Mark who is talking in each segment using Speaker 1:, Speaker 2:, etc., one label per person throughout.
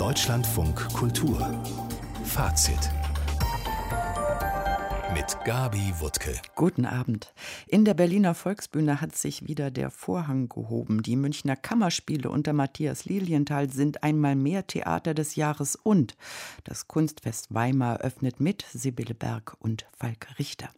Speaker 1: Deutschlandfunk Kultur Fazit mit Gabi Wuttke.
Speaker 2: Guten Abend. In der Berliner Volksbühne hat sich wieder der Vorhang gehoben. Die Münchner Kammerspiele unter Matthias Lilienthal sind einmal mehr Theater des Jahres und das Kunstfest Weimar öffnet mit Sibylle Berg und Falk Richter.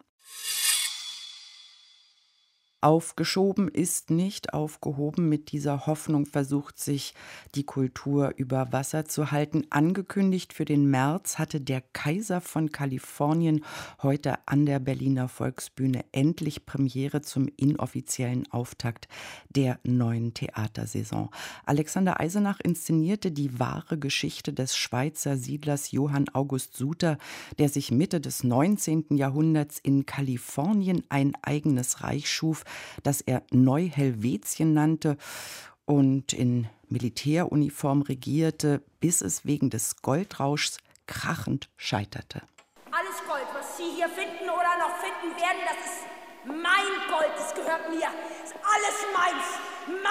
Speaker 2: Aufgeschoben ist nicht aufgehoben. Mit dieser Hoffnung versucht sich die Kultur über Wasser zu halten. Angekündigt für den März hatte der Kaiser von Kalifornien heute an der Berliner Volksbühne endlich Premiere zum inoffiziellen Auftakt der neuen Theatersaison. Alexander Eisenach inszenierte die wahre Geschichte des Schweizer Siedlers Johann August Suter, der sich Mitte des 19. Jahrhunderts in Kalifornien ein eigenes Reich schuf, das er Neu-Helvetien nannte und in Militäruniform regierte, bis es wegen des Goldrauschs krachend scheiterte.
Speaker 3: Alles Gold, was Sie hier finden oder noch finden werden, das ist mein Gold, das gehört mir. Das ist alles meins,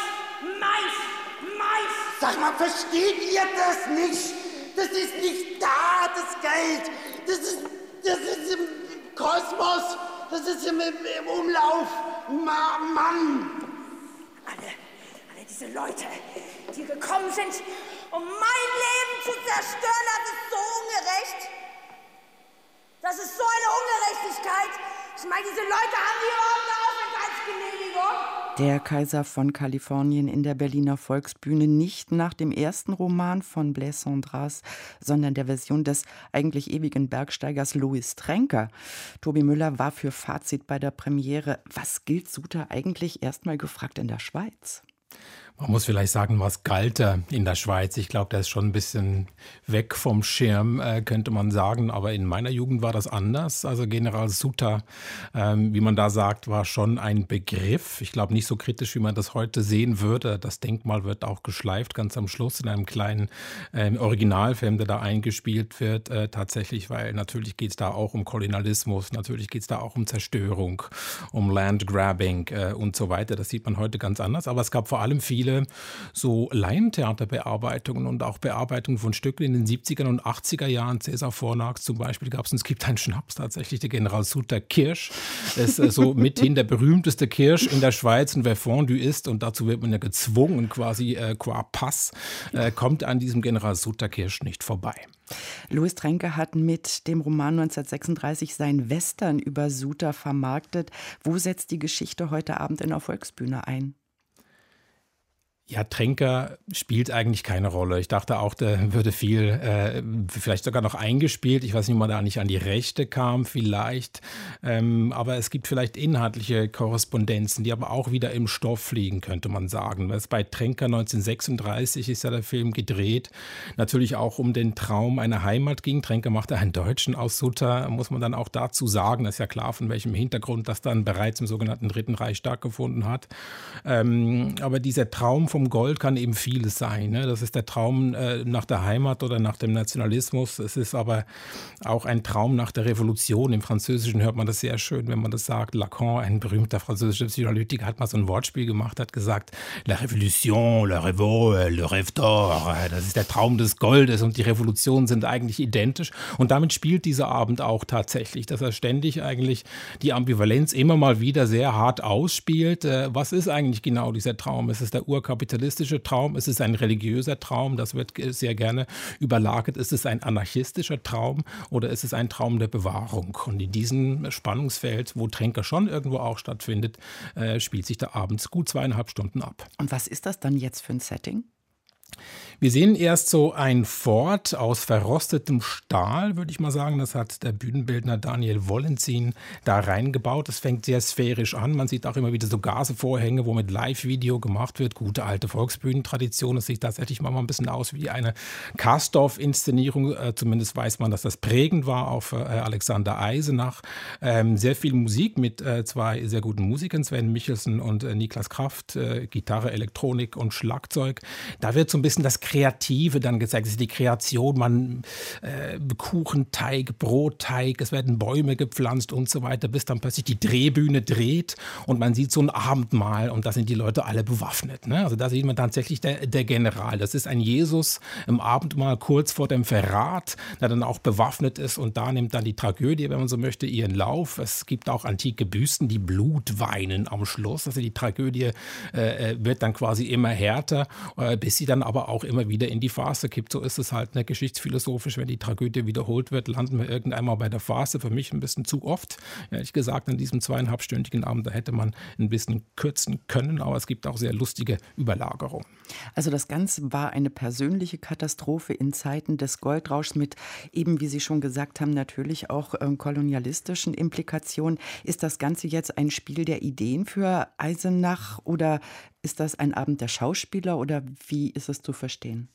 Speaker 3: meins.
Speaker 4: Sag mal, versteht ihr das nicht? Das ist nicht da, das Geld. Das ist im Kosmos, das ist im Umlauf. Mann!
Speaker 3: Alle diese Leute, die gekommen sind, um mein Leben zu zerstören, das ist so ungerecht. Das ist so eine Ungerechtigkeit. Ich meine, diese Leute haben die überhaupt eine Aufenthaltsgenehmigung.
Speaker 2: Der Kaiser von Kalifornien in der Berliner Volksbühne, nicht nach dem ersten Roman von Blaise Cendrars, sondern der Version des eigentlich ewigen Bergsteigers Louis Tränker. Tobi Müller war für Fazit bei der Premiere. Was gilt Suter eigentlich, erstmal gefragt, in der Schweiz?
Speaker 5: Man muss vielleicht sagen, was galt er in der Schweiz? Ich glaube, der ist schon ein bisschen weg vom Schirm, könnte man sagen. Aber in meiner Jugend war das anders. Also General Suter, wie man da sagt, war schon ein Begriff. Ich glaube, nicht so kritisch, wie man das heute sehen würde. Das Denkmal wird auch geschleift, ganz am Schluss in einem kleinen Originalfilm, der da eingespielt wird. Tatsächlich, weil natürlich geht es da auch um Kolonialismus, natürlich geht es da auch um Zerstörung, um Landgrabbing und so weiter. Das sieht man heute ganz anders. Aber es gab vor allem viele so Laientheaterbearbeitungen und auch Bearbeitungen von Stücken in den 70er und 80er Jahren. Cäsar Fornax zum Beispiel gab es. Und es gibt einen Schnaps tatsächlich, der General Suter Kirsch. Das ist so mithin der berühmteste Kirsch in der Schweiz. Und wer Fondue isst, und dazu wird man ja gezwungen quasi qua Pass, kommt an diesem General Suter Kirsch nicht vorbei.
Speaker 2: Louis Tränker hat mit dem Roman 1936 sein Western über Suter vermarktet. Wo setzt die Geschichte heute Abend in der Volksbühne ein?
Speaker 5: Ja, Tränker spielt eigentlich keine Rolle. Ich dachte auch, der würde viel, vielleicht sogar noch eingespielt. Ich weiß nicht, ob man da nicht an die Rechte kam, vielleicht. Aber es gibt vielleicht inhaltliche Korrespondenzen, die aber auch wieder im Stoff liegen, könnte man sagen. Weil es bei Tränker 1936 ist ja der Film gedreht. Natürlich auch um den Traum einer Heimat ging. Tränker machte einen Deutschen aus Suter, muss man dann auch dazu sagen. Das ist ja klar, von welchem Hintergrund das dann bereits im sogenannten Dritten Reich stattgefunden hat. Aber dieser Traum vom Gold kann eben vieles sein. Ne? Das ist der Traum nach der Heimat oder nach dem Nationalismus. Es ist aber auch ein Traum nach der Revolution. Im Französischen hört man das sehr schön, wenn man das sagt. Lacan, ein berühmter französischer Psychoanalytiker, hat mal so ein Wortspiel gemacht, hat gesagt, la Révolution, la Révolte, le Rêve d'or. Das ist der Traum des Goldes und die Revolutionen sind eigentlich identisch. Und damit spielt dieser Abend auch tatsächlich, dass er ständig eigentlich die Ambivalenz immer mal wieder sehr hart ausspielt. Was ist eigentlich genau dieser Traum? Ist es der urkapitalistische Traum? Ist es ein religiöser Traum? Das wird sehr gerne überlagert. Ist es ein anarchistischer Traum oder ist es ein Traum der Bewahrung? Und in diesem Spannungsfeld, wo Tränker schon irgendwo auch stattfindet, spielt sich der Abend gut 2,5 Stunden ab.
Speaker 2: Und was ist das dann jetzt für ein Setting?
Speaker 5: Wir sehen erst so ein Fort aus verrostetem Stahl, würde ich mal sagen. Das hat der Bühnenbildner Daniel Wollenzin da reingebaut. Das fängt sehr sphärisch an. Man sieht auch immer wieder so Gasevorhänge, wo mit Live-Video gemacht wird. Gute alte Volksbühnentradition. Das sieht tatsächlich mal ein bisschen aus wie eine Kastorf-Inszenierung. Zumindest weiß man, dass das prägend war auf Alexander Eisenach. Sehr viel Musik mit zwei sehr guten Musikern, Sven Michelsen und Niklas Kraft. Gitarre, Elektronik und Schlagzeug. Da wird so ein bisschen das Kreative dann gezeigt. Es ist die Kreation, Kuchenteig, Brotteig, es werden Bäume gepflanzt und so weiter, bis dann plötzlich die Drehbühne dreht und man sieht so ein Abendmahl und da sind die Leute alle bewaffnet. Ne? Also da sieht man tatsächlich der General. Das ist ein Jesus im Abendmahl kurz vor dem Verrat, der dann auch bewaffnet ist und da nimmt dann die Tragödie, wenn man so möchte, ihren Lauf. Es gibt auch antike Büsten, die Blut weinen am Schluss. Also die Tragödie wird dann quasi immer härter, bis sie dann aber auch immer wieder in die Farce kippt. So ist es halt geschichtsphilosophisch, wenn die Tragödie wiederholt wird, landen wir irgendwann mal bei der Farce. Für mich ein bisschen zu oft, ehrlich gesagt, an diesem 2,5-stündigen Abend, da hätte man ein bisschen kürzen können, aber es gibt auch sehr lustige Überlagerungen.
Speaker 2: Also das Ganze war eine persönliche Katastrophe in Zeiten des Goldrauschs mit eben, wie Sie schon gesagt haben, natürlich auch kolonialistischen Implikationen. Ist das Ganze jetzt ein Spiel der Ideen für Eisenach oder ist das ein Abend der Schauspieler oder wie ist es zu verstehen?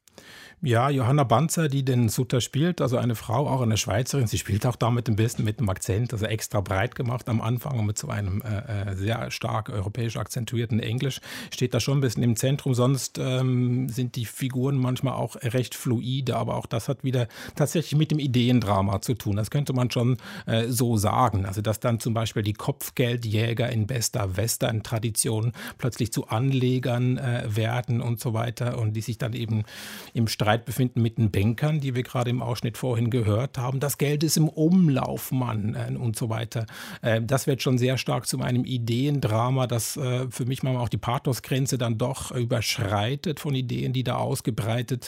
Speaker 5: Ja, Johanna Banzer, die den Sutter spielt, also eine Frau, auch eine Schweizerin, sie spielt auch damit ein bisschen mit dem Akzent, also extra breit gemacht am Anfang und mit so einem sehr stark europäisch akzentuierten Englisch, steht da schon ein bisschen im Zentrum. Sonst sind die Figuren manchmal auch recht fluide, aber auch das hat wieder tatsächlich mit dem Ideendrama zu tun. Das könnte man schon so sagen. Also dass dann zum Beispiel die Kopfgeldjäger in bester Western-Tradition plötzlich zu Anlegern werden und so weiter und die sich dann eben im Streit befinden mit den Bankern, die wir gerade im Ausschnitt vorhin gehört haben. Das Geld ist im Umlauf, Mann, und so weiter. Das wird schon sehr stark zu einem Ideendrama, das für mich manchmal auch die Pathosgrenze dann doch überschreitet von Ideen, die da ausgebreitet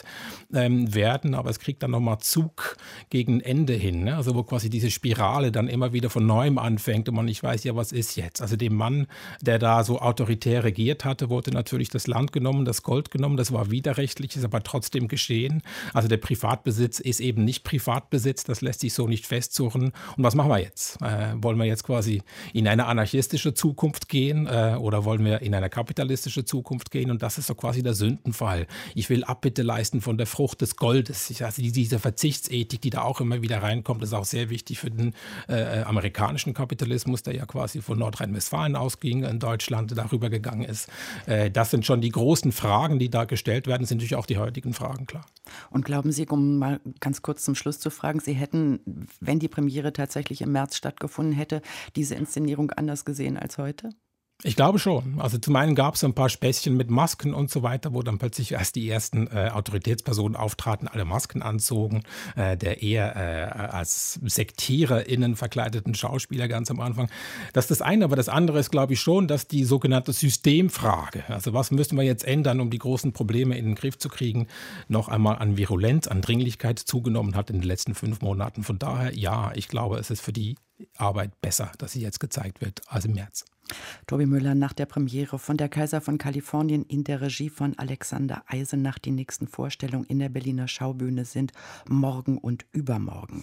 Speaker 5: werden. Aber es kriegt dann nochmal Zug gegen Ende hin, ne? Also wo quasi diese Spirale dann immer wieder von Neuem anfängt und man nicht weiß, ja, was ist jetzt? Also dem Mann, der da so autoritär regiert hatte, wurde natürlich das Land genommen, das Gold genommen. Das war widerrechtlich, ist aber trotzdem geschehen. Also der Privatbesitz ist eben nicht Privatbesitz, das lässt sich so nicht festzurren. Und was machen wir jetzt? Wollen wir jetzt quasi in eine anarchistische Zukunft gehen oder wollen wir in eine kapitalistische Zukunft gehen? Und das ist so quasi der Sündenfall. Ich will Abbitte leisten von der Frucht des Goldes. Also diese Verzichtsethik, die da auch immer wieder reinkommt, ist auch sehr wichtig für den amerikanischen Kapitalismus, der ja quasi von Nordrhein-Westfalen ausging, in Deutschland darüber gegangen ist. Das sind schon die großen Fragen, die da gestellt werden, sind natürlich auch die heutigen Fragen, klar.
Speaker 2: Und glauben Sie, um mal ganz kurz zum Schluss zu fragen, Sie hätten, wenn die Premiere tatsächlich im März stattgefunden hätte, diese Inszenierung anders gesehen als heute?
Speaker 5: Ich glaube schon. Also zum einen gab es so ein paar Späßchen mit Masken und so weiter, wo dann plötzlich erst die ersten Autoritätspersonen auftraten, alle Masken anzogen, der eher als SektiererInnen verkleideten Schauspieler ganz am Anfang. Das ist das eine, aber das andere ist, glaube ich, schon, dass die sogenannte Systemfrage, also was müssen wir jetzt ändern, um die großen Probleme in den Griff zu kriegen, noch einmal an Virulenz, an Dringlichkeit zugenommen hat in den letzten 5 Monaten. Von daher, ja, ich glaube, es ist für die Arbeit besser, dass sie jetzt gezeigt wird, als im März.
Speaker 2: Tobi Müller nach der Premiere von Der Kaiser von Kalifornien in der Regie von Alexander Eisenach. Die nächsten Vorstellungen in der Berliner Schaubühne sind morgen und übermorgen.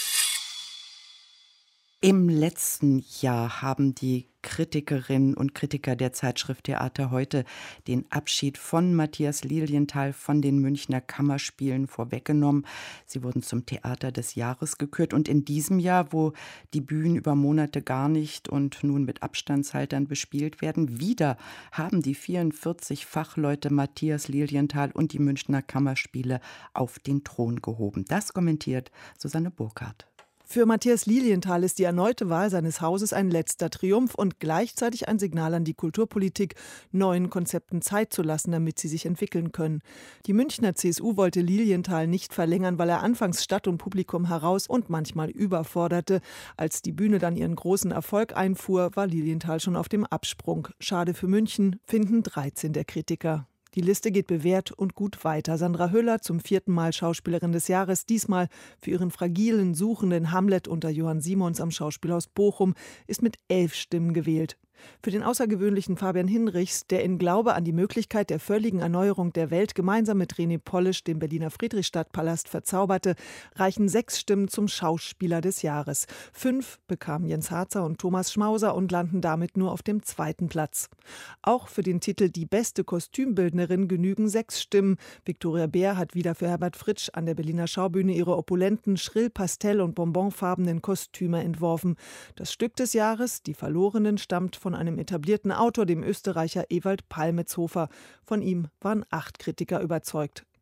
Speaker 2: Im letzten Jahr haben die Kritikerinnen und Kritiker der Zeitschrift Theater heute den Abschied von Matthias Lilienthal von den Münchner Kammerspielen vorweggenommen. Sie wurden zum Theater des Jahres gekürt. Und in diesem Jahr, wo die Bühnen über Monate gar nicht und nun mit Abstandshaltern bespielt werden, wieder haben die 44 Fachleute Matthias Lilienthal und die Münchner Kammerspiele auf den Thron gehoben. Das kommentiert Susanne Burkhardt.
Speaker 6: Für Matthias Lilienthal ist die erneute Wahl seines Hauses ein letzter Triumph und gleichzeitig ein Signal an die Kulturpolitik, neuen Konzepten Zeit zu lassen, damit sie sich entwickeln können. Die Münchner CSU wollte Lilienthal nicht verlängern, weil er anfangs Stadt und Publikum heraus und manchmal überforderte. Als die Bühne dann ihren großen Erfolg einfuhr, war Lilienthal schon auf dem Absprung. Schade für München, finden 13 der Kritiker. Die Liste geht bewährt und gut weiter. Sandra Hüller, zum 4. Mal Schauspielerin des Jahres, diesmal für ihren fragilen, suchenden Hamlet unter Johann Simons am Schauspielhaus Bochum, ist mit 11 Stimmen gewählt. Für den außergewöhnlichen Fabian Hinrichs, der in Glaube an die Möglichkeit der völligen Erneuerung der Welt gemeinsam mit René Polisch den Berliner Friedrichstadtpalast verzauberte, reichen 6 Stimmen zum Schauspieler des Jahres. 5 bekamen Jens Harzer und Thomas Schmauser und landen damit nur auf dem 2. Platz. Auch für den Titel Die beste Kostümbildnerin genügen 6 Stimmen. Viktoria Beer hat wieder für Herbert Fritsch an der Berliner Schaubühne ihre opulenten, schrill pastell- und bonbonfarbenen Kostüme entworfen. Das Stück des Jahres, Die Verlorenen, stammt von einem etablierten Autor, dem Österreicher Ewald Palmetzhofer. Von ihm waren 8 Kritiker überzeugt.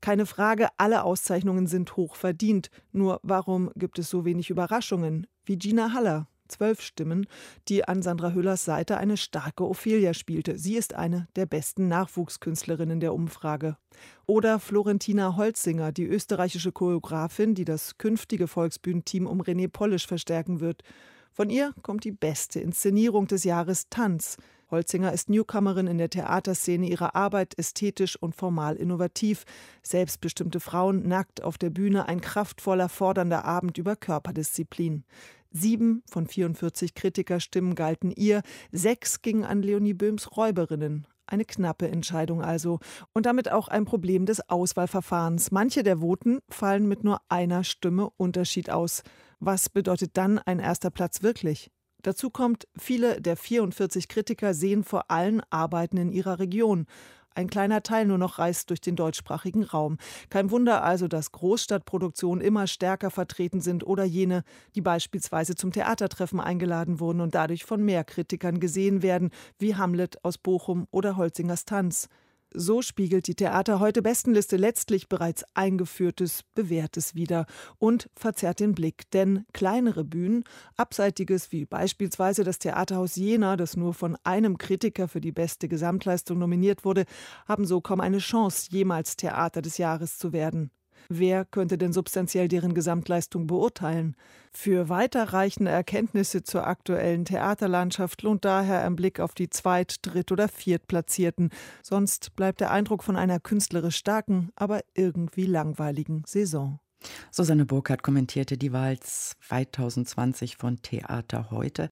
Speaker 6: Keine Frage, alle Auszeichnungen sind hoch verdient. Nur warum gibt es so wenig Überraschungen? Wie Gina Haller, 12 Stimmen, die an Sandra Hüllers Seite eine starke Ophelia spielte. Sie ist eine der besten Nachwuchskünstlerinnen der Umfrage. Oder Florentina Holzinger, die österreichische Choreografin, die das künftige Volksbühnenteam um René Polisch verstärken wird. Von ihr kommt die beste Inszenierung des Jahres Tanz. Holzinger ist Newcomerin in der Theaterszene, ihre Arbeit ästhetisch und formal innovativ. Selbstbestimmte Frauen nackt auf der Bühne, ein kraftvoller, fordernder Abend über Körperdisziplin. 7 von 44 Kritikerstimmen galten ihr, 6 gingen an Leonie Böhms Räuberinnen. Eine knappe Entscheidung also. Und damit auch ein Problem des Auswahlverfahrens. Manche der Voten fallen mit nur einer Stimme Unterschied aus. Was bedeutet dann ein erster Platz wirklich? Dazu kommt, viele der 44 Kritiker sehen vor allem Arbeiten in ihrer Region. Ein kleiner Teil nur noch reist durch den deutschsprachigen Raum. Kein Wunder also, dass Großstadtproduktionen immer stärker vertreten sind oder jene, die beispielsweise zum Theatertreffen eingeladen wurden und dadurch von mehr Kritikern gesehen werden, wie Hamlet aus Bochum oder Holzingers Tanz. So spiegelt die Theater-Heute-Bestenliste letztlich bereits Eingeführtes, Bewährtes wider und verzerrt den Blick. Denn kleinere Bühnen, Abseitiges wie beispielsweise das Theaterhaus Jena, das nur von einem Kritiker für die beste Gesamtleistung nominiert wurde, haben so kaum eine Chance, jemals Theater des Jahres zu werden. Wer könnte denn substanziell deren Gesamtleistung beurteilen? Für weiterreichende Erkenntnisse zur aktuellen Theaterlandschaft lohnt daher ein Blick auf die Zweit-, Dritt- oder Viertplatzierten. Sonst bleibt der Eindruck von einer künstlerisch starken, aber irgendwie langweiligen Saison.
Speaker 2: Susanne Burkhardt kommentierte die Wahl 2020 von Theater Heute.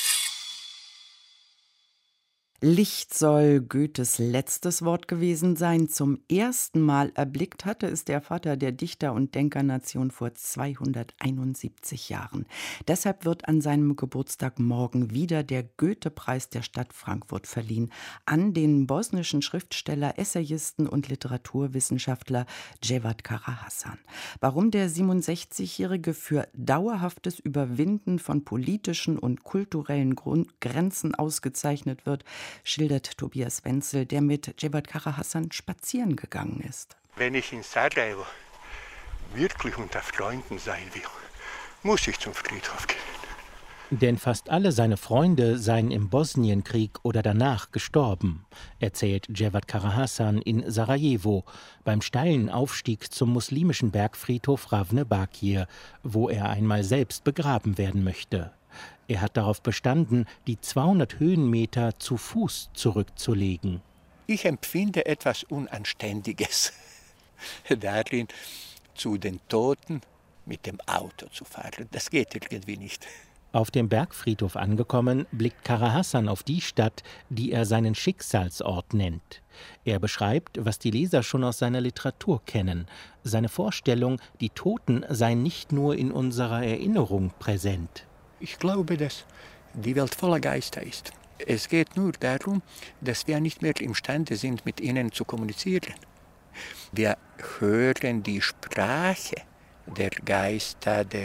Speaker 2: Licht soll Goethes letztes Wort gewesen sein. Zum ersten Mal erblickt hatte es der Vater der Dichter- und Denkernation vor 271 Jahren. Deshalb wird an seinem Geburtstag morgen wieder der Goethe-Preis der Stadt Frankfurt verliehen an den bosnischen Schriftsteller, Essayisten und Literaturwissenschaftler Cevat Karahasan. Warum der 67-Jährige für dauerhaftes Überwinden von politischen und kulturellen Grenzen ausgezeichnet wird, schildert Tobias Wenzel, der mit Cevat Karahasan spazieren gegangen ist.
Speaker 7: Wenn ich in Sarajevo wirklich unter Freunden sein will, muss ich zum Friedhof gehen.
Speaker 8: Denn fast alle seine Freunde seien im Bosnienkrieg oder danach gestorben, erzählt Cevat Karahasan in Sarajevo beim steilen Aufstieg zum muslimischen Bergfriedhof Ravne Bakir, wo er einmal selbst begraben werden möchte. Er hat darauf bestanden, die 200 Höhenmeter zu Fuß zurückzulegen.
Speaker 7: Ich empfinde etwas Unanständiges darin, zu den Toten mit dem Auto zu fahren. Das geht irgendwie nicht.
Speaker 8: Auf dem Bergfriedhof angekommen, blickt Karahasan auf die Stadt, die er seinen Schicksalsort nennt. Er beschreibt, was die Leser schon aus seiner Literatur kennen. Seine Vorstellung, die Toten seien nicht nur in unserer Erinnerung präsent.
Speaker 7: Ich glaube, dass die Welt voller Geister ist. Es geht nur darum, dass wir nicht mehr imstande sind, mit ihnen zu kommunizieren. Wir hören die Sprache der Geister, der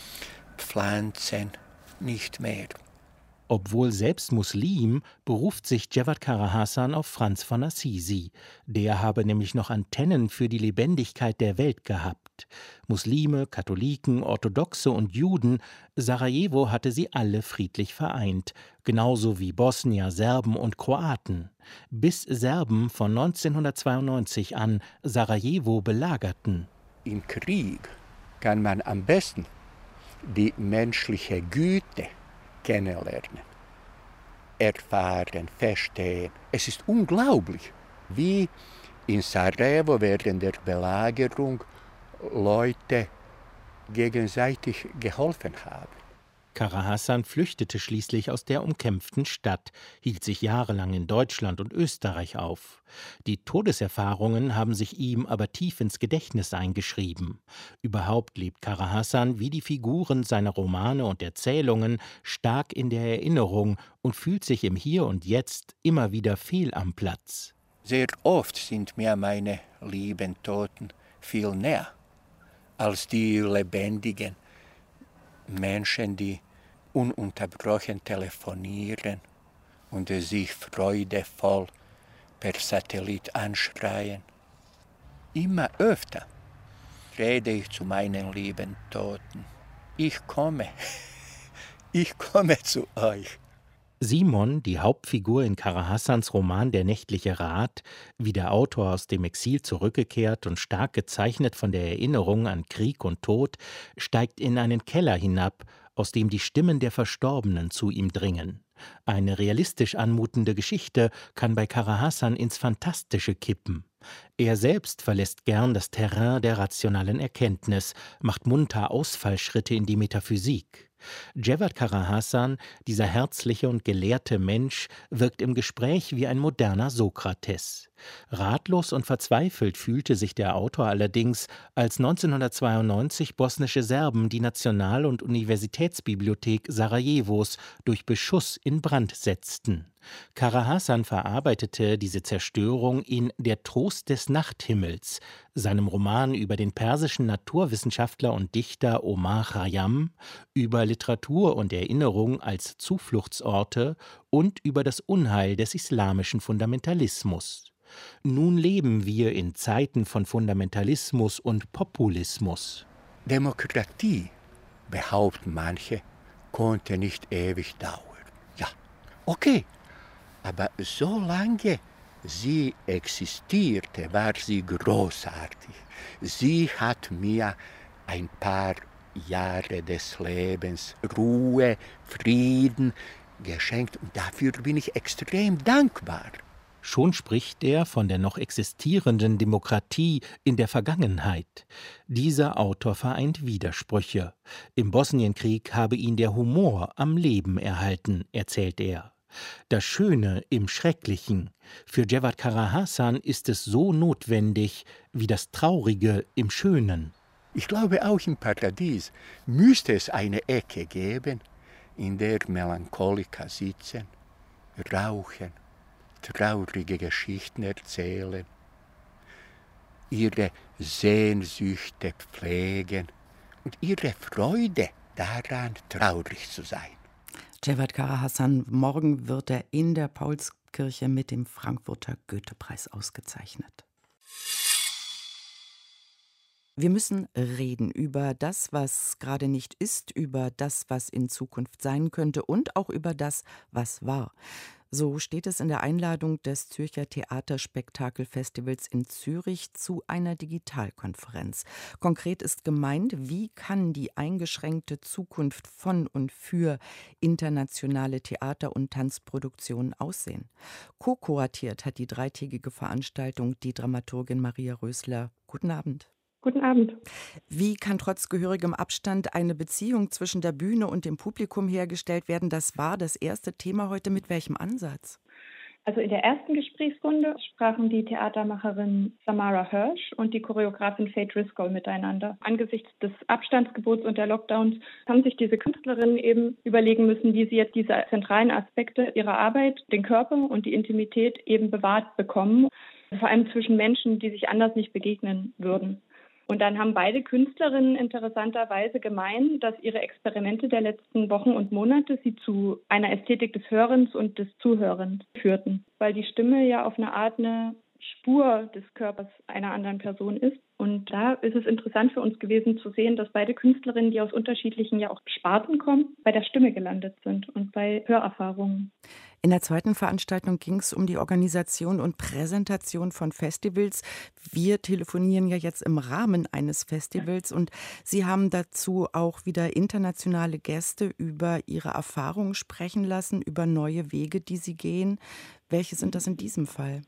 Speaker 7: Pflanzen nicht mehr.
Speaker 8: Obwohl selbst Muslim, beruft sich Cevat Karahasan auf Franz von Assisi. Der habe nämlich noch Antennen für die Lebendigkeit der Welt gehabt. Muslime, Katholiken, Orthodoxe und Juden, Sarajevo hatte sie alle friedlich vereint, genauso wie Bosnier, Serben und Kroaten. Bis Serben von 1992 an Sarajevo belagerten.
Speaker 7: Im Krieg kann man am besten die menschliche Güte kennenlernen, erfahren, verstehen. Es ist unglaublich, wie in Sarajevo während der Belagerung Leute gegenseitig geholfen haben.
Speaker 8: Karahasan flüchtete schließlich aus der umkämpften Stadt, hielt sich jahrelang in Deutschland und Österreich auf. Die Todeserfahrungen haben sich ihm aber tief ins Gedächtnis eingeschrieben. Überhaupt lebt Karahasan wie die Figuren seiner Romane und Erzählungen stark in der Erinnerung und fühlt sich im Hier und Jetzt immer wieder fehl am Platz.
Speaker 7: Sehr oft sind mir meine lieben Toten viel näher als die lebendigen Menschen, die ununterbrochen telefonieren und sich freudevoll per Satellit anschreien. immer öfter rede ich zu meinen lieben Toten. Ich komme zu euch.
Speaker 8: Simon, die Hauptfigur in Kara Hassans Roman Der nächtliche Rat, wie der Autor aus dem Exil zurückgekehrt und stark gezeichnet von der Erinnerung an Krieg und Tod, steigt in einen Keller hinab, aus dem die Stimmen der Verstorbenen zu ihm dringen. Eine realistisch anmutende Geschichte kann bei Kara Hassan ins Fantastische kippen. Er selbst verlässt gern das Terrain der rationalen Erkenntnis, macht munter Ausfallschritte in die Metaphysik. Cevat Kara Hasan, dieser herzliche und gelehrte Mensch, wirkt im Gespräch wie ein moderner Sokrates. Ratlos und verzweifelt fühlte sich der Autor allerdings, als 1992 bosnische Serben die National- und Universitätsbibliothek Sarajevos durch Beschuss in Brand setzten. Kara Hasan verarbeitete diese Zerstörung in Der Trost des Nachthimmels, seinem Roman über den persischen Naturwissenschaftler und Dichter Omar Khayyam, über Literatur und Erinnerung als Zufluchtsorte und über das Unheil des islamischen Fundamentalismus. Nun leben wir in Zeiten von Fundamentalismus und Populismus.
Speaker 7: Demokratie, behaupten manche, konnte nicht ewig dauern. Ja, okay, aber solange sie existierte, war sie großartig. Sie hat mir ein paar Jahre des Lebens, Ruhe, Frieden geschenkt und dafür bin ich extrem dankbar.
Speaker 8: Schon spricht er von der noch existierenden Demokratie in der Vergangenheit. Dieser Autor vereint Widersprüche. Im Bosnienkrieg habe ihn der Humor am Leben erhalten, erzählt er. Das Schöne im Schrecklichen. Für Cevat Kara Hasan ist es so notwendig wie das Traurige im Schönen.
Speaker 7: Ich glaube, auch im Paradies müsste es eine Ecke geben, in der Melancholiker sitzen, rauchen, traurige Geschichten erzählen, ihre Sehnsüchte pflegen und ihre Freude daran, traurig zu sein.
Speaker 2: Cevat Kara Hasan, morgen wird er in der Paulskirche mit dem Frankfurter Goethepreis ausgezeichnet. Wir müssen reden über das, was gerade nicht ist, über das, was in Zukunft sein könnte und auch über das, was war. So steht es in der Einladung des Zürcher Theaterspektakelfestivals in Zürich zu einer Digitalkonferenz. Konkret ist gemeint, wie kann die eingeschränkte Zukunft von und für internationale Theater- und Tanzproduktionen aussehen. Co-kuratiert hat die dreitägige Veranstaltung die Dramaturgin Maria Rösler. Guten Abend.
Speaker 9: Guten Abend.
Speaker 2: Wie kann trotz gehörigem Abstand eine Beziehung zwischen der Bühne und dem Publikum hergestellt werden? Das war das erste Thema heute. Mit welchem Ansatz?
Speaker 9: Also in der ersten Gesprächsrunde sprachen die Theatermacherin Samara Hirsch und die Choreografin Faye Driscoll miteinander. Angesichts des Abstandsgebots und der Lockdowns haben sich diese Künstlerinnen eben überlegen müssen, wie sie jetzt diese zentralen Aspekte ihrer Arbeit, den Körper und die Intimität eben bewahrt bekommen. Vor allem zwischen Menschen, die sich anders nicht begegnen würden. Und dann haben beide Künstlerinnen interessanterweise gemeint, dass ihre Experimente der letzten Wochen und Monate sie zu einer Ästhetik des Hörens und des Zuhörens führten. Weil die Stimme ja auf eine Art eine Spur des Körpers einer anderen Person ist. Und da ist es interessant für uns gewesen zu sehen, dass beide Künstlerinnen, die aus unterschiedlichen ja auch Sparten kommen, bei der Stimme gelandet sind und bei Hörerfahrungen.
Speaker 2: In der zweiten Veranstaltung ging es um die Organisation und Präsentation von Festivals. Wir telefonieren ja jetzt im Rahmen eines Festivals und Sie haben dazu auch wieder internationale Gäste über ihre Erfahrungen sprechen lassen, über neue Wege, die sie gehen. Welche sind das in diesem Fall?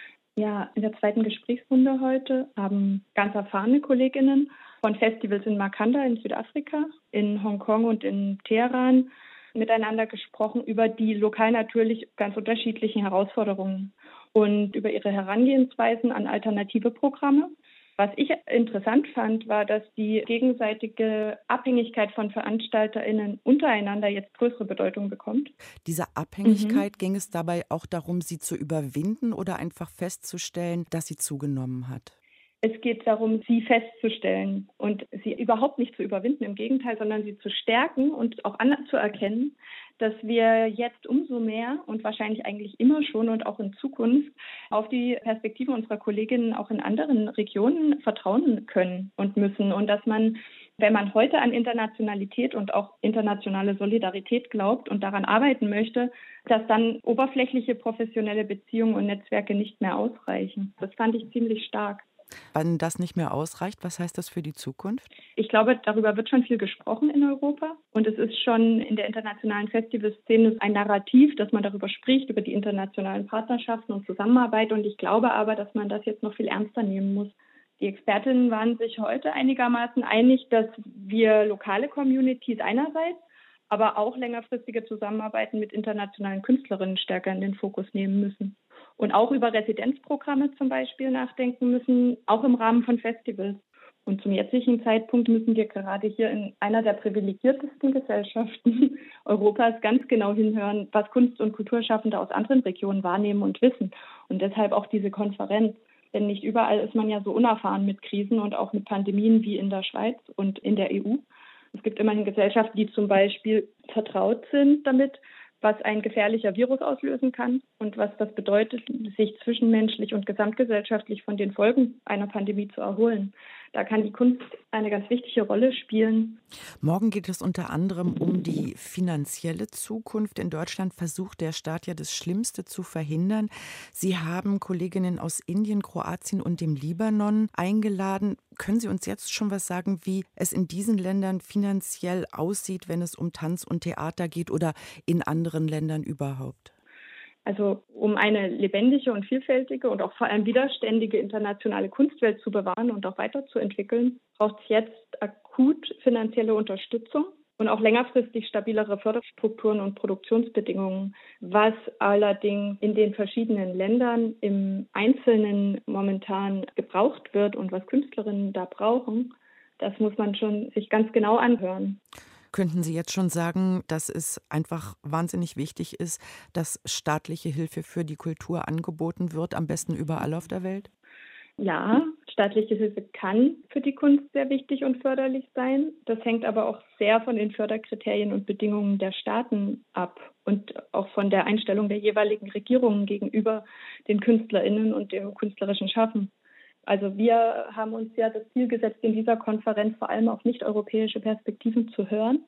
Speaker 9: Ja, in der zweiten Gesprächsrunde heute haben ganz erfahrene Kolleginnen von Festivals in Makanda in Südafrika, in Hongkong und in Teheran miteinander gesprochen über die lokal natürlich ganz unterschiedlichen Herausforderungen und über ihre Herangehensweisen an alternative Programme. Was ich interessant fand, war, dass die gegenseitige Abhängigkeit von VeranstalterInnen untereinander jetzt größere Bedeutung bekommt.
Speaker 2: Diese Abhängigkeit, ging es dabei auch darum, sie zu überwinden oder einfach festzustellen, dass sie zugenommen hat?
Speaker 9: Es geht darum, sie festzustellen und sie überhaupt nicht zu überwinden, im Gegenteil, sondern sie zu stärken und auch anzuerkennen, dass wir jetzt umso mehr und wahrscheinlich eigentlich immer schon und auch in Zukunft auf die Perspektive unserer Kolleginnen auch in anderen Regionen vertrauen können und müssen. Und dass man, wenn man heute an Internationalität und auch internationale Solidarität glaubt und daran arbeiten möchte, dass dann oberflächliche professionelle Beziehungen und Netzwerke nicht mehr ausreichen. Das fand ich ziemlich stark.
Speaker 2: Wenn das nicht mehr ausreicht, was heißt das für die Zukunft?
Speaker 9: Ich glaube, darüber wird schon viel gesprochen in Europa. Und es ist schon in der internationalen Festivalszene ein Narrativ, dass man darüber spricht, über die internationalen Partnerschaften und Zusammenarbeit. Und ich glaube aber, dass man das jetzt noch viel ernster nehmen muss. Die Expertinnen waren sich heute einigermaßen einig, dass wir lokale Communities einerseits, aber auch längerfristige Zusammenarbeiten mit internationalen Künstlerinnen stärker in den Fokus nehmen müssen. Und auch über Residenzprogramme zum Beispiel nachdenken müssen, auch im Rahmen von Festivals. Und zum jetzigen Zeitpunkt müssen wir gerade hier in einer der privilegiertesten Gesellschaften Europas ganz genau hinhören, was Kunst- und Kulturschaffende aus anderen Regionen wahrnehmen und wissen. Und deshalb auch diese Konferenz. Denn nicht überall ist man ja so unerfahren mit Krisen und auch mit Pandemien wie in der Schweiz und in der EU. Es gibt immerhin Gesellschaften, die zum Beispiel vertraut sind damit, was ein gefährlicher Virus auslösen kann und was das bedeutet, sich zwischenmenschlich und gesamtgesellschaftlich von den Folgen einer Pandemie zu erholen. Da kann die Kunst eine ganz wichtige Rolle spielen.
Speaker 2: Morgen geht es unter anderem um die finanzielle Zukunft. In Deutschland versucht der Staat ja das Schlimmste zu verhindern. Sie haben Kolleginnen aus Indien, Kroatien und dem Libanon eingeladen. Können Sie uns jetzt schon was sagen, wie es in diesen Ländern finanziell aussieht, wenn es um Tanz und Theater geht oder in anderen Ländern überhaupt?
Speaker 9: Also um eine lebendige und vielfältige und auch vor allem widerständige internationale Kunstwelt zu bewahren und auch weiterzuentwickeln, braucht es jetzt akut finanzielle Unterstützung und auch längerfristig stabilere Förderstrukturen und Produktionsbedingungen. Was allerdings in den verschiedenen Ländern im Einzelnen momentan gebraucht wird und was Künstlerinnen da brauchen, das muss man schon sich ganz genau anhören.
Speaker 2: Könnten Sie jetzt schon sagen, dass es einfach wahnsinnig wichtig ist, dass staatliche Hilfe für die Kultur angeboten wird, am besten überall auf der Welt?
Speaker 9: Ja, staatliche Hilfe kann für die Kunst sehr wichtig und förderlich sein. Das hängt aber auch sehr von den Förderkriterien und Bedingungen der Staaten ab und auch von der Einstellung der jeweiligen Regierungen gegenüber den KünstlerInnen und dem künstlerischen Schaffen. Also wir haben uns ja das Ziel gesetzt, in dieser Konferenz vor allem auf nicht-europäische Perspektiven zu hören.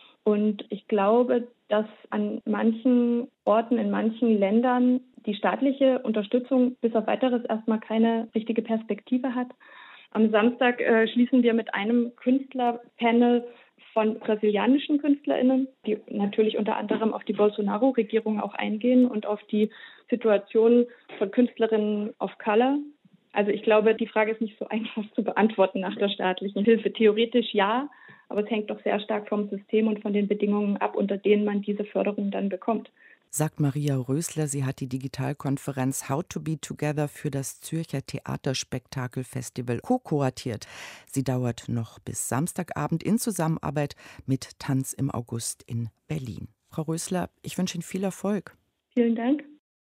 Speaker 9: Und ich glaube, dass an manchen Orten, in manchen Ländern die staatliche Unterstützung bis auf Weiteres erstmal keine richtige Perspektive hat. Am Samstag schließen wir mit einem Künstlerpanel von brasilianischen KünstlerInnen, die natürlich unter anderem auf die Bolsonaro-Regierung auch eingehen und auf die Situation von Künstlerinnen of Color. Also ich glaube, die Frage ist nicht so einfach zu beantworten nach der staatlichen Hilfe. Theoretisch ja, aber es hängt doch sehr stark vom System und von den Bedingungen ab, unter denen man diese Förderung dann bekommt.
Speaker 2: Sagt Maria Rösler, sie hat die Digitalkonferenz How to Be Together für das Zürcher Theaterspektakelfestival co-kuratiert. Sie dauert noch bis Samstagabend in Zusammenarbeit mit Tanz im August in Berlin. Frau Rösler, ich wünsche Ihnen viel Erfolg.
Speaker 9: Vielen Dank.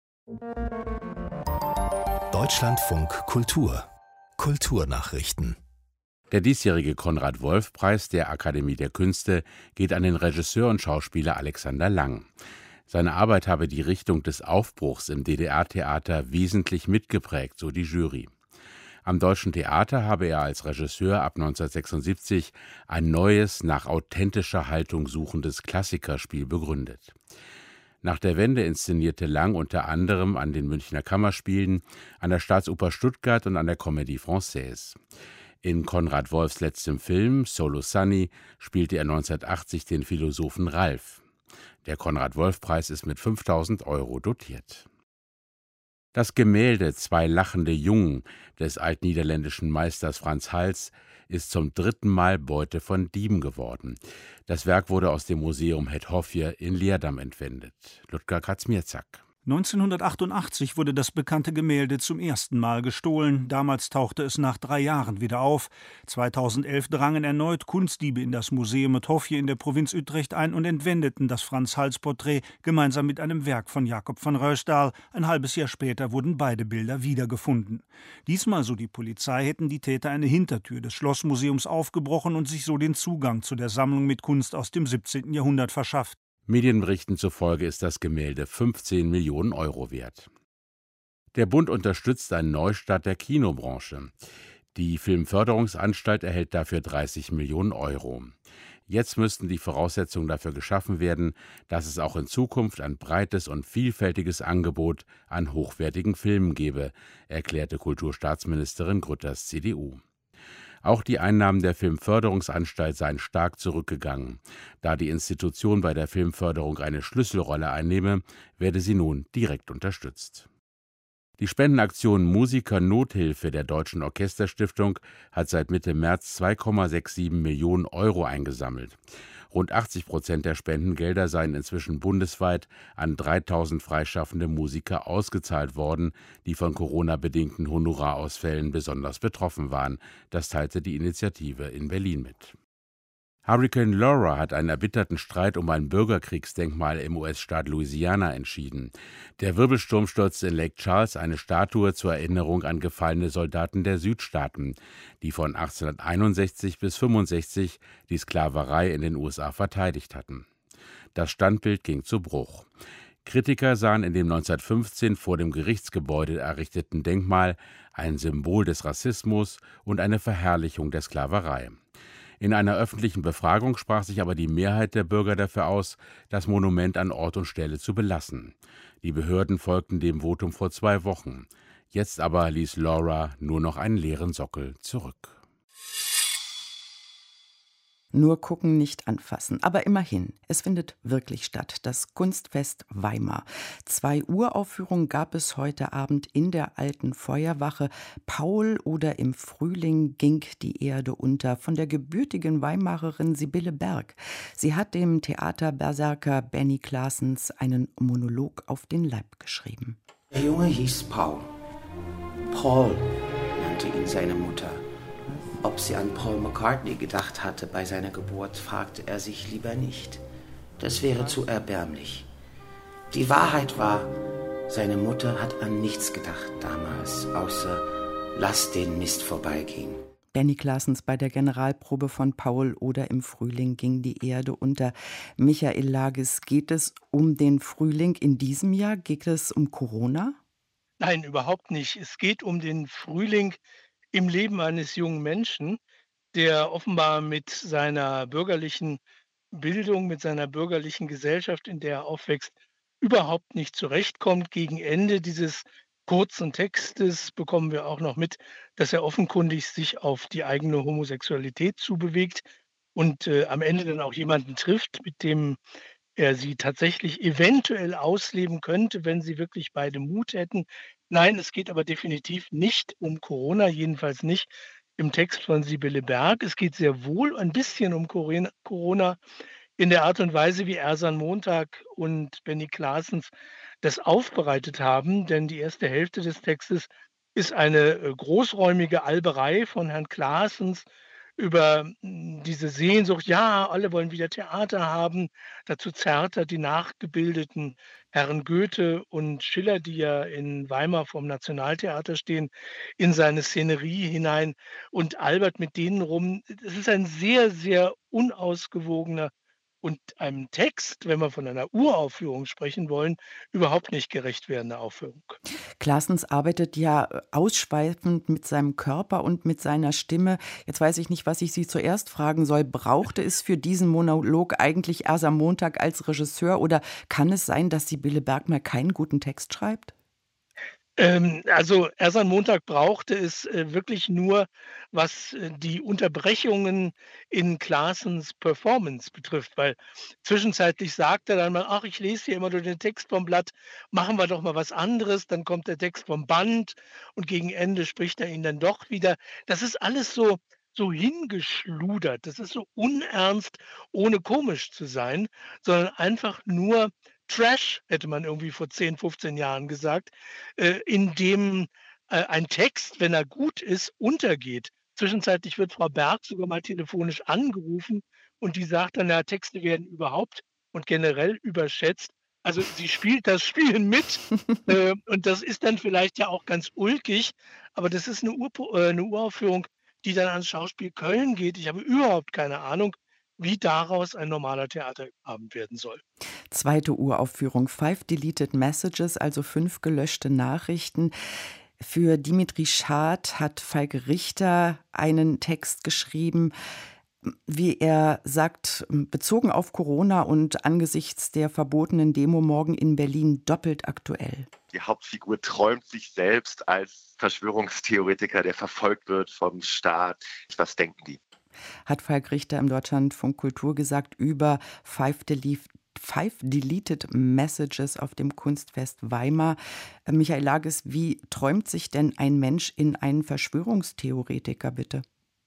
Speaker 1: Deutschlandfunk Kultur. Kulturnachrichten.
Speaker 10: Der diesjährige Konrad-Wolf-Preis der Akademie der Künste geht an den Regisseur und Schauspieler Alexander Lang. Seine Arbeit habe die Richtung des Aufbruchs im DDR-Theater wesentlich mitgeprägt, so die Jury. Am Deutschen Theater habe er als Regisseur ab 1976 ein neues, nach authentischer Haltung suchendes Klassikerspiel begründet. Nach der Wende inszenierte Lang unter anderem an den Münchner Kammerspielen, an der Staatsoper Stuttgart und an der Comédie Française. In Konrad Wolfs letztem Film Solo Sunny spielte er 1980 den Philosophen Ralf. Der Konrad-Wolf-Preis ist mit 5.000 € dotiert. Das Gemälde Zwei lachende Jungen des altniederländischen Meisters Frans Hals ist zum 3. Mal Beute von Dieben geworden. Das Werk wurde aus dem Museum Het Hofje in Leerdam entwendet. Ludger Kaczmierzak.
Speaker 11: 1988 wurde das bekannte Gemälde zum ersten Mal gestohlen. Damals tauchte es nach 3 Jahren wieder auf. 2011 drangen erneut Kunstdiebe in das Museum Het Hofje in der Provinz Utrecht ein und entwendeten das Frans-Hals-Porträt gemeinsam mit einem Werk von Jacob van Ruysdael. Ein halbes Jahr später wurden beide Bilder wiedergefunden. Diesmal, so die Polizei, hätten die Täter eine Hintertür des Schlossmuseums aufgebrochen und sich so den Zugang zu der Sammlung mit Kunst aus dem 17. Jahrhundert verschafft.
Speaker 10: Medienberichten zufolge ist das Gemälde 15 Millionen Euro wert. Der Bund unterstützt einen Neustart der Kinobranche. Die Filmförderungsanstalt erhält dafür 30 Millionen Euro. Jetzt müssten die Voraussetzungen dafür geschaffen werden, dass es auch in Zukunft ein breites und vielfältiges Angebot an hochwertigen Filmen gebe, erklärte Kulturstaatsministerin Grütters, CDU. Auch die Einnahmen der Filmförderungsanstalt seien stark zurückgegangen. Da die Institution bei der Filmförderung eine Schlüsselrolle einnehme, werde sie nun direkt unterstützt. Die Spendenaktion Musiker Nothilfe der Deutschen Orchesterstiftung hat seit Mitte März 2,67 Millionen Euro eingesammelt. Rund 80% der Spendengelder seien inzwischen bundesweit an 3000 freischaffende Musiker ausgezahlt worden, die von Corona-bedingten Honorarausfällen besonders betroffen waren. Das teilte die Initiative in Berlin mit. Hurricane Laura hat einen erbitterten Streit um ein Bürgerkriegsdenkmal im US-Staat Louisiana entschieden. Der Wirbelsturm stürzte in Lake Charles eine Statue zur Erinnerung an gefallene Soldaten der Südstaaten, die von 1861 bis 1865 die Sklaverei in den USA verteidigt hatten. Das Standbild ging zu Bruch. Kritiker sahen in dem 1915 vor dem Gerichtsgebäude errichteten Denkmal ein Symbol des Rassismus und eine Verherrlichung der Sklaverei. In einer öffentlichen Befragung sprach sich aber die Mehrheit der Bürger dafür aus, das Monument an Ort und Stelle zu belassen. Die Behörden folgten dem Votum vor 2 Wochen. Jetzt aber ließ Laura nur noch einen leeren Sockel zurück.
Speaker 2: Nur gucken, nicht anfassen. Aber immerhin, es findet wirklich statt, das Kunstfest Weimar. 2 Uraufführungen gab es heute Abend in der Alten Feuerwache. Paul oder Im Frühling ging die Erde unter von der gebürtigen Weimarerin Sibylle Berg. Sie hat dem Theaterberserker Benny Claessens einen Monolog auf den Leib geschrieben.
Speaker 12: Der Junge hieß Paul. Paul nannte ihn seine Mutter. Ob sie an Paul McCartney gedacht hatte bei seiner Geburt, fragte er sich lieber nicht. Das wäre zu erbärmlich. Die Wahrheit war, seine Mutter hat an nichts gedacht damals, außer lass den Mist vorbeigehen.
Speaker 2: Benny Claessens bei der Generalprobe von Paul oder Im Frühling ging die Erde unter. Michael Lagis, geht es um den Frühling in diesem Jahr? Geht es um Corona?
Speaker 13: Nein, überhaupt nicht. Es geht um den Frühling im Leben eines jungen Menschen, der offenbar mit seiner bürgerlichen Bildung, mit seiner bürgerlichen Gesellschaft, in der er aufwächst, überhaupt nicht zurechtkommt. Gegen Ende dieses kurzen Textes bekommen wir auch noch mit, dass er offenkundig sich auf die eigene Homosexualität zubewegt und am Ende dann auch jemanden trifft, mit dem er sie tatsächlich eventuell ausleben könnte, wenn sie wirklich beide Mut hätten. Nein, es geht aber definitiv nicht um Corona, jedenfalls nicht im Text von Sibylle Berg. Es geht sehr wohl ein bisschen um Corona in der Art und Weise, wie Ersan Montag und Benny Claessens das aufbereitet haben, denn die erste Hälfte des Textes ist eine großräumige Alberei von Herrn Claessens über diese Sehnsucht, ja, alle wollen wieder Theater haben. Dazu zerrt er die nachgebildeten Herren Goethe und Schiller, die ja in Weimar vorm Nationaltheater stehen, in seine Szenerie hinein und albert mit denen rum. Es ist ein sehr, sehr unausgewogener und einem Text, wenn wir von einer Uraufführung sprechen wollen, überhaupt nicht gerecht werdende Aufführung.
Speaker 2: Claessens arbeitet ja ausschweifend mit seinem Körper und mit seiner Stimme. Jetzt weiß ich nicht, was ich Sie zuerst fragen soll. Brauchte es für diesen Monolog eigentlich Ersan Montag als Regisseur oder kann es sein, dass Sibylle Berg mal keinen guten Text schreibt?
Speaker 13: Also Ersan Montag brauchte es wirklich nur, was die Unterbrechungen in Claessens Performance betrifft, weil zwischenzeitlich sagt er dann mal, ach, ich lese hier immer nur den Text vom Blatt, machen wir doch mal was anderes, dann kommt der Text vom Band und gegen Ende spricht er ihn dann doch wieder. Das ist alles so hingeschludert, das ist so unernst, ohne komisch zu sein, sondern einfach nur Trash, hätte man irgendwie vor 10, 15 Jahren gesagt, in dem ein Text, wenn er gut ist, untergeht. Zwischenzeitlich wird Frau Berg sogar mal telefonisch angerufen und die sagt dann, ja, Texte werden überhaupt und generell überschätzt. Also sie spielt das Spiel mit und das ist dann vielleicht ja auch ganz ulkig, aber das ist eine Uraufführung, die dann ans Schauspiel Köln geht. Ich habe überhaupt keine Ahnung, wie daraus ein normaler Theaterabend werden soll.
Speaker 2: Zweite Uraufführung, 5 Deleted Messages, also 5 gelöschte Nachrichten. Für Dimitri Schad hat Falk Richter einen Text geschrieben, wie er sagt, bezogen auf Corona und angesichts der verbotenen Demo morgen in Berlin doppelt aktuell.
Speaker 14: Die Hauptfigur träumt sich selbst als Verschwörungstheoretiker, der verfolgt wird vom Staat. Was denken die?
Speaker 2: Hat Falk Richter im Deutschlandfunk Kultur gesagt über 5 Deleted Messages auf dem Kunstfest Weimar. Michael Lages, wie träumt sich denn ein Mensch in einen Verschwörungstheoretiker, bitte?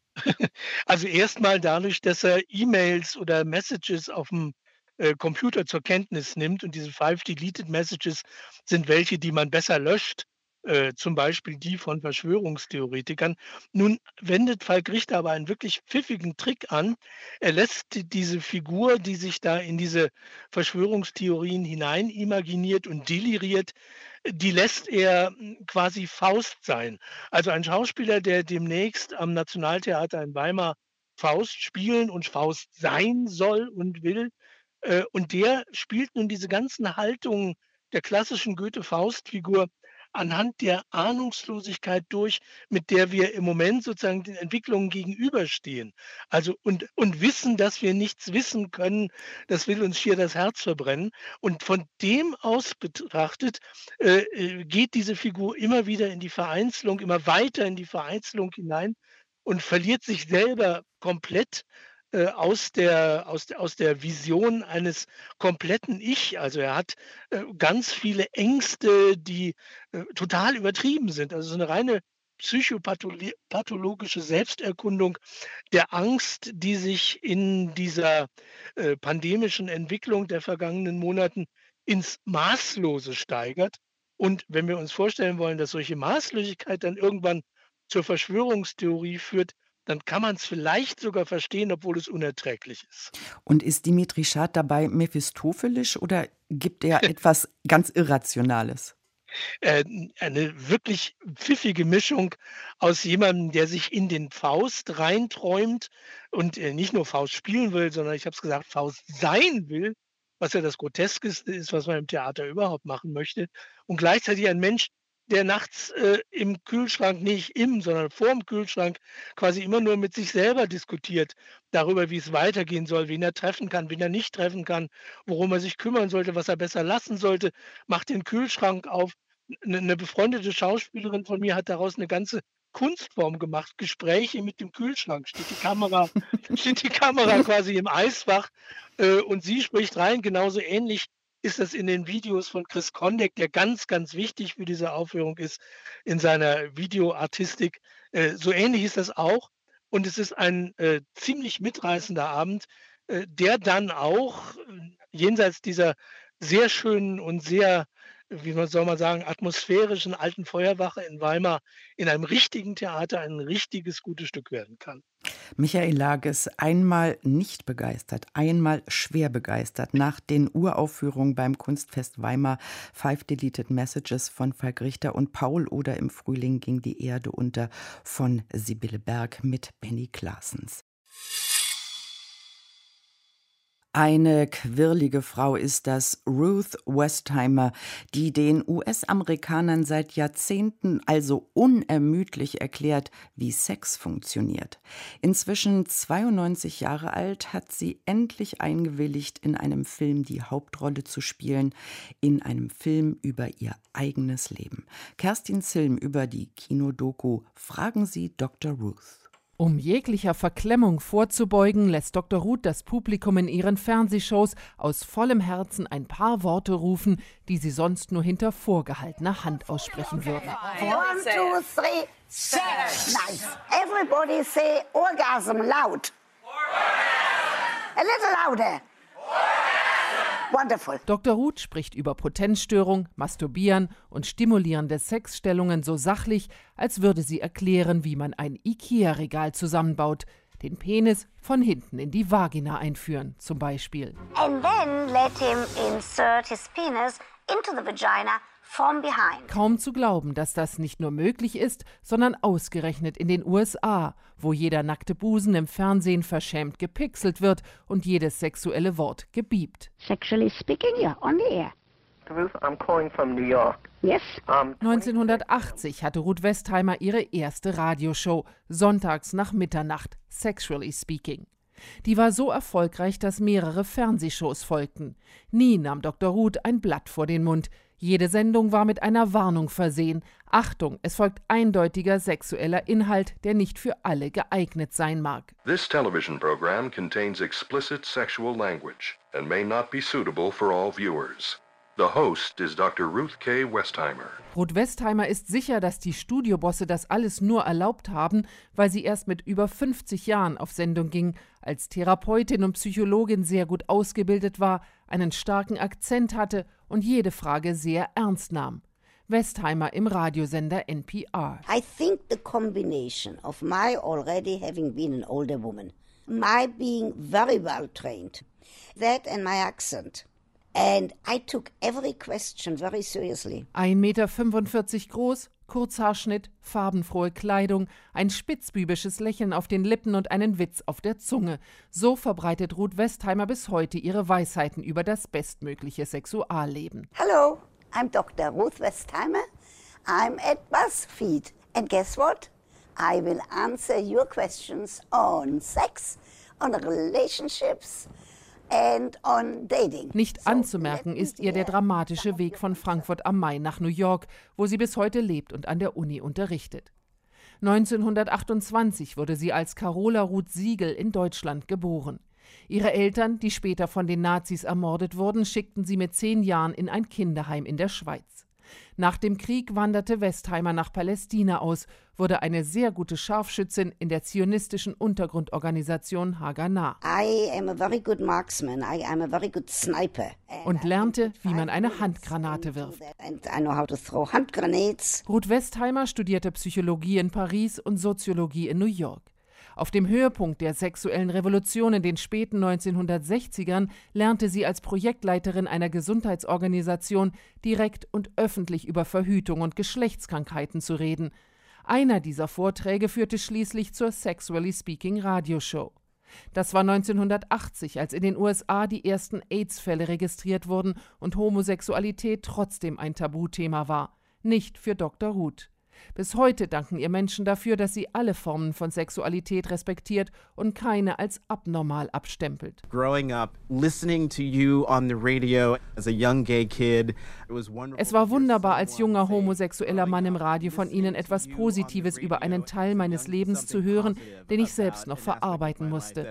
Speaker 13: Also erstmal dadurch, dass er E-Mails oder Messages auf dem Computer zur Kenntnis nimmt und diese 5 Deleted Messages sind welche, die man besser löscht, zum Beispiel die von Verschwörungstheoretikern. Nun wendet Falk Richter aber einen wirklich pfiffigen Trick an. Er lässt diese Figur, die sich da in diese Verschwörungstheorien hinein imaginiert und deliriert, die lässt er quasi Faust sein. Also ein Schauspieler, der demnächst am Nationaltheater in Weimar Faust spielen und Faust sein soll und will. Und der spielt nun diese ganzen Haltungen der klassischen Goethe-Faust-Figur anhand der Ahnungslosigkeit durch, mit der wir im Moment sozusagen den Entwicklungen gegenüberstehen. Also und wissen, dass wir nichts wissen können, das will uns hier das Herz verbrennen. Und von dem aus betrachtet geht diese Figur immer wieder in die Vereinzelung, immer weiter in die Vereinzelung hinein und verliert sich selber komplett aus der Vision eines kompletten Ich. Also er hat ganz viele Ängste, die total übertrieben sind. Also so eine reine psychopathologische Selbsterkundung der Angst, die sich in dieser pandemischen Entwicklung der vergangenen Monaten ins Maßlose steigert. Und wenn wir uns vorstellen wollen, dass solche Maßlosigkeit dann irgendwann zur Verschwörungstheorie führt, dann kann man es vielleicht sogar verstehen, obwohl es unerträglich ist.
Speaker 2: Und ist Dimitri Schad dabei mephistophelisch oder gibt er etwas ganz Irrationales?
Speaker 13: Eine wirklich pfiffige Mischung aus jemandem, der sich in den Faust reinträumt und nicht nur Faust spielen will, sondern ich habe es gesagt, Faust sein will, was ja das Groteskeste ist, was man im Theater überhaupt machen möchte. Und gleichzeitig ein Mensch, der nachts im Kühlschrank, nicht im, sondern vorm Kühlschrank quasi immer nur mit sich selber diskutiert, darüber, wie es weitergehen soll, wen er treffen kann, wen er nicht treffen kann, worum er sich kümmern sollte, was er besser lassen sollte, macht den Kühlschrank auf. Eine befreundete Schauspielerin von mir hat daraus eine ganze Kunstform gemacht, Gespräche mit dem Kühlschrank. Steht die Kamera quasi im Eisfach und sie spricht rein, genauso ähnlich ist das in den Videos von Chris Kondek, der ganz, ganz wichtig für diese Aufführung ist in seiner Videoartistik. So ähnlich ist das auch. Und es ist ein ziemlich mitreißender Abend, der dann auch jenseits dieser sehr schönen und sehr, wie soll man sagen, atmosphärischen Alten Feuerwache in Weimar in einem richtigen Theater ein richtiges gutes Stück werden kann.
Speaker 2: Michael Lages, einmal nicht begeistert, einmal schwer begeistert. Nach den Uraufführungen beim Kunstfest Weimar 5 Deleted Messages von Falk Richter und Paul oder Im Frühling ging die Erde unter von Sibylle Berg mit Benny Claessens. Eine quirlige Frau ist das, Ruth Westheimer, die den US-Amerikanern seit Jahrzehnten also unermüdlich erklärt, wie Sex funktioniert. Inzwischen 92 Jahre alt, hat sie endlich eingewilligt, in einem Film die Hauptrolle zu spielen, in einem Film über ihr eigenes Leben. Kerstin Zilm über die Kinodoku Fragen Sie Dr. Ruth.
Speaker 15: Um jeglicher Verklemmung vorzubeugen, lässt Dr. Ruth das Publikum in ihren Fernsehshows aus vollem Herzen ein paar Worte rufen, die sie sonst nur hinter vorgehaltener Hand aussprechen würden.
Speaker 16: 1, 2, 3, nice. Everybody say orgasm loud. A little louder. Wonderful.
Speaker 15: Dr. Ruth spricht über Potenzstörung, Masturbieren und stimulierende Sexstellungen so sachlich, als würde sie erklären, wie man ein IKEA-Regal zusammenbaut. Den Penis von hinten in die Vagina einführen, zum Beispiel.
Speaker 16: And then let him insert his penis into the vagina from behind.
Speaker 15: Kaum zu glauben, dass das nicht nur möglich ist, sondern ausgerechnet in den USA, wo jeder nackte Busen im Fernsehen verschämt gepixelt wird und jedes sexuelle Wort gebiebt.
Speaker 16: Sexually speaking, you're on the air.
Speaker 17: Ruth, I'm calling from New York.
Speaker 16: Yes.
Speaker 15: 1980 hatte Ruth Westheimer ihre erste Radioshow, sonntags nach Mitternacht, Sexually Speaking. Die war so erfolgreich, dass mehrere Fernsehshows folgten. Nie nahm Dr. Ruth ein Blatt vor den Mund. Jede Sendung war mit einer Warnung versehen. Achtung, es folgt eindeutiger sexueller Inhalt, der nicht für alle geeignet sein mag.
Speaker 18: This television program contains explicit sexual language and may not be suitable for all viewers. The host is Dr. Ruth K. Westheimer.
Speaker 15: Ruth Westheimer ist sicher, dass die Studiobosse das alles nur erlaubt haben, weil sie erst mit über 50 Jahren auf Sendung ging, als Therapeutin und Psychologin sehr gut ausgebildet war, einen starken Akzent hatte und jede Frage sehr ernst nahm. Westheimer im Radiosender NPR.
Speaker 16: I think the combination of my already having been an older woman, my being very well trained, that and my accent. And I took every question very seriously.
Speaker 15: 1,45 Meter groß, Kurzhaarschnitt, farbenfrohe Kleidung, ein spitzbübisches Lächeln auf den Lippen und einen Witz auf der Zunge. So verbreitet Ruth Westheimer bis heute ihre Weisheiten über das bestmögliche Sexualleben.
Speaker 16: Hello, I'm Dr. Ruth Westheimer. I'm at BuzzFeed. And guess what? I will answer your questions on sex, on relationships, and on dating.
Speaker 15: Nicht anzumerken ist ihr der dramatische Weg von Frankfurt am Main nach New York, wo sie bis heute lebt und an der Uni unterrichtet. 1928 wurde sie als Carola Ruth Siegel in Deutschland geboren. Ihre Eltern, die später von den Nazis ermordet wurden, schickten sie mit 10 Jahren in ein Kinderheim in der Schweiz. Nach dem Krieg wanderte Westheimer nach Palästina aus, wurde eine sehr gute Scharfschützin in der zionistischen Untergrundorganisation Haganah.
Speaker 16: I am a very good marksman. I am a very good sniper.
Speaker 15: Und lernte, wie man eine Handgranate wirft.
Speaker 16: And I know how to throw hand grenades.
Speaker 15: Ruth Westheimer studierte Psychologie in Paris und Soziologie in New York. Auf dem Höhepunkt der sexuellen Revolution in den späten 1960ern lernte sie als Projektleiterin einer Gesundheitsorganisation direkt und öffentlich über Verhütung und Geschlechtskrankheiten zu reden. Einer dieser Vorträge führte schließlich zur Sexually Speaking Radioshow. Das war 1980, als in den USA die ersten AIDS-Fälle registriert wurden und Homosexualität trotzdem ein Tabuthema war. Nicht für Dr. Ruth. Bis heute danken ihr Menschen dafür, dass sie alle Formen von Sexualität respektiert und keine als abnormal abstempelt.
Speaker 19: Growing up, listening to you on the radio as a young gay kid,
Speaker 15: es war wunderbar, als junger homosexueller Mann im Radio von Ihnen etwas Positives über einen Teil meines Lebens zu hören, den ich selbst noch verarbeiten musste.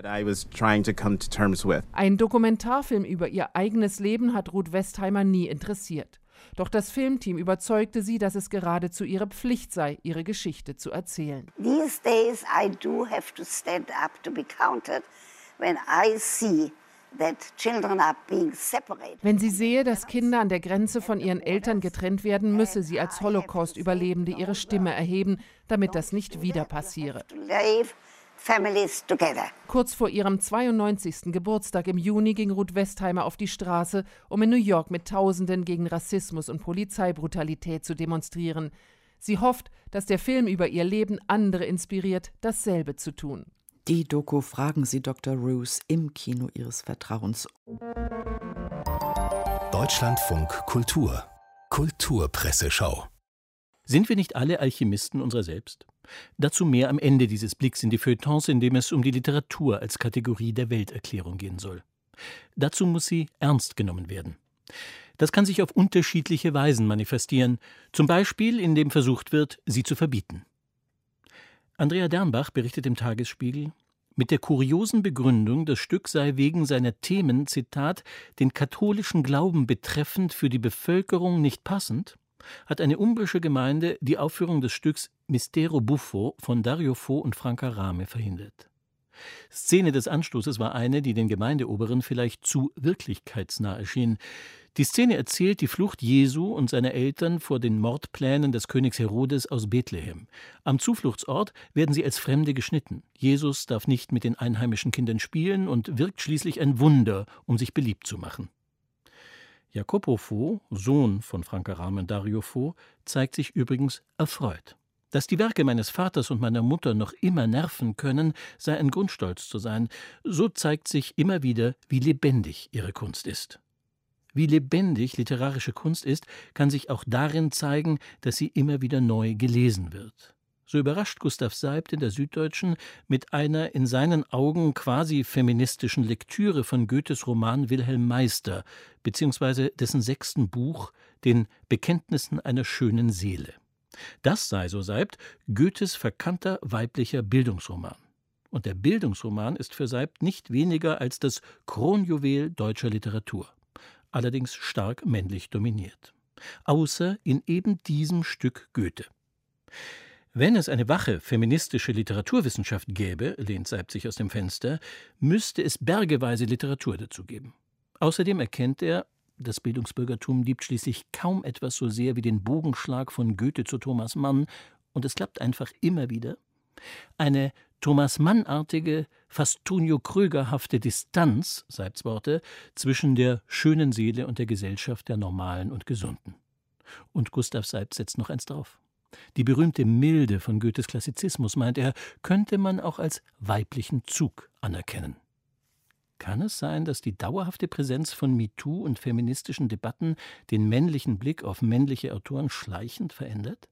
Speaker 15: Ein Dokumentarfilm über ihr eigenes Leben hat Ruth Westheimer nie interessiert. Doch das Filmteam überzeugte sie, dass es geradezu ihre Pflicht sei, ihre Geschichte zu erzählen.
Speaker 16: These days I do have to stand up to be counted when I see that children are being separated.
Speaker 15: Wenn sie sehe, dass Kinder an der Grenze von ihren Eltern getrennt werden, müsse sie als Holocaust-Überlebende ihre Stimme erheben, damit das nicht wieder passiere. Kurz vor ihrem 92. Geburtstag im Juni ging Ruth Westheimer auf die Straße, um in New York mit Tausenden gegen Rassismus und Polizeibrutalität zu demonstrieren. Sie hofft, dass der Film über ihr Leben andere inspiriert, dasselbe zu tun.
Speaker 2: Die Doku Fragen Sie Dr. Ruth im Kino Ihres Vertrauens.
Speaker 1: Deutschlandfunk Kultur. Kulturpresseschau.
Speaker 8: Sind wir nicht alle Alchemisten unserer selbst? Dazu mehr am Ende dieses Blicks in die Feuilletons, in dem es um die Literatur als Kategorie der Welterklärung gehen soll. Dazu muss sie ernst genommen werden. Das kann sich auf unterschiedliche Weisen manifestieren, zum Beispiel indem versucht wird, sie zu verbieten. Andrea Dernbach berichtet im Tagesspiegel, mit der kuriosen Begründung, das Stück sei wegen seiner Themen, Zitat, den katholischen Glauben betreffend für die Bevölkerung nicht passend, hat eine umbrische Gemeinde die Aufführung des Stücks Mistero Buffo von Dario Fo und Franca Rame verhindert. Szene des Anstoßes war eine, die den Gemeindeoberen vielleicht zu wirklichkeitsnah erschien. Die Szene erzählt die Flucht Jesu und seiner Eltern vor den Mordplänen des Königs Herodes aus Bethlehem. Am Zufluchtsort werden sie als Fremde geschnitten. Jesus darf nicht mit den einheimischen Kindern spielen und wirkt schließlich ein Wunder, um sich beliebt zu machen. Jacopo Fo, Sohn von Franca Rame und Dario Fo, zeigt sich übrigens erfreut. Dass die Werke meines Vaters und meiner Mutter noch immer nerven können, sei ein Grund, stolz zu sein. So zeigt sich immer wieder, wie lebendig ihre Kunst ist. Wie lebendig literarische Kunst ist, kann sich auch darin zeigen, dass sie immer wieder neu gelesen wird. So überrascht Gustav Seibt in der Süddeutschen mit einer in seinen Augen quasi feministischen Lektüre von Goethes Roman Wilhelm Meister bzw. dessen 6. Buch, den Bekenntnissen einer schönen Seele. Das sei, so Seibt, Goethes verkannter weiblicher Bildungsroman. Und der Bildungsroman ist für Seibt nicht weniger als das Kronjuwel deutscher Literatur. Allerdings stark männlich dominiert. Außer in eben diesem Stück Goethe. Wenn es eine wache feministische Literaturwissenschaft gäbe, lehnt Seibt sich aus dem Fenster, müsste es bergeweise Literatur dazu geben. Außerdem erkennt er, das Bildungsbürgertum liebt schließlich kaum etwas so sehr wie den Bogenschlag von Goethe zu Thomas Mann, und es klappt einfach immer wieder. Eine Thomas Mann-artige, fast Tonio Kröger-hafte Distanz, Seibts Worte, zwischen der schönen Seele und der Gesellschaft der Normalen und Gesunden. Und Gustav Seibt setzt noch eins drauf. Die berühmte Milde von Goethes Klassizismus, meint er, könnte man auch als weiblichen Zug anerkennen. Kann es sein, dass die dauerhafte Präsenz von MeToo und feministischen Debatten den männlichen Blick auf männliche Autoren schleichend verändert?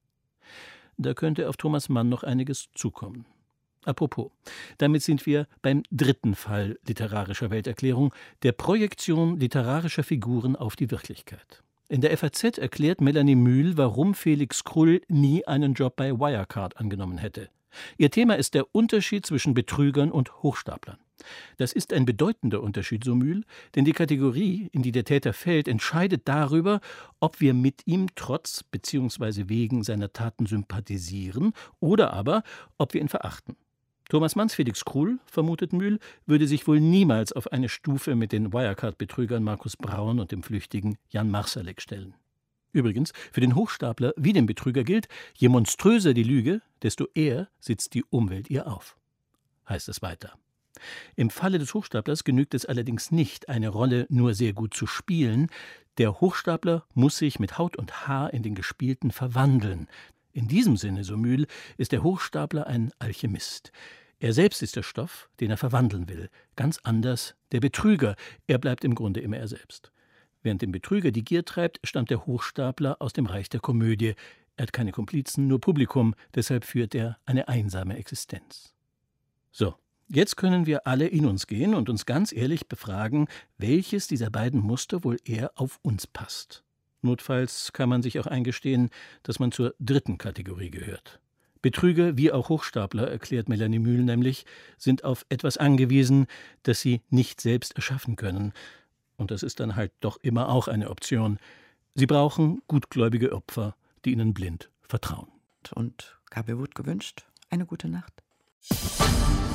Speaker 8: Da könnte auf Thomas Mann noch einiges zukommen. Apropos, damit sind wir beim 3. Fall literarischer Welterklärung, der Projektion literarischer Figuren auf die Wirklichkeit. In der FAZ erklärt Melanie Mühl, warum Felix Krull nie einen Job bei Wirecard angenommen hätte. Ihr Thema ist der Unterschied zwischen Betrügern und Hochstaplern. Das ist ein bedeutender Unterschied, so Mühl, denn die Kategorie, in die der Täter fällt, entscheidet darüber, ob wir mit ihm trotz bzw. wegen seiner Taten sympathisieren oder aber, ob wir ihn verachten. Thomas Manns Felix Krull, vermutet Mühl, würde sich wohl niemals auf eine Stufe mit den Wirecard-Betrügern Markus Braun und dem flüchtigen Jan Marsalek stellen. Übrigens, für den Hochstapler wie den Betrüger gilt, je monströser die Lüge, desto eher sitzt die Umwelt ihr auf. Heißt es weiter. Im Falle des Hochstaplers genügt es allerdings nicht, eine Rolle nur sehr gut zu spielen. Der Hochstapler muss sich mit Haut und Haar in den Gespielten verwandeln. In diesem Sinne, so Mühl, ist der Hochstapler ein Alchemist. Er selbst ist der Stoff, den er verwandeln will. Ganz anders der Betrüger. Er bleibt im Grunde immer er selbst. Während dem Betrüger die Gier treibt, stammt der Hochstapler aus dem Reich der Komödie. Er hat keine Komplizen, nur Publikum, deshalb führt er eine einsame Existenz. So, jetzt können wir alle in uns gehen und uns ganz ehrlich befragen, welches dieser beiden Muster wohl eher auf uns passt. Notfalls kann man sich auch eingestehen, dass man zur 3. Kategorie gehört. Betrüger wie auch Hochstapler, erklärt Melanie Mühl nämlich, sind auf etwas angewiesen, das sie nicht selbst erschaffen können. Und das ist dann halt doch immer auch eine Option. Sie brauchen gutgläubige Opfer, die ihnen blind vertrauen.
Speaker 2: Und Gabi Wood gewünscht, eine gute Nacht.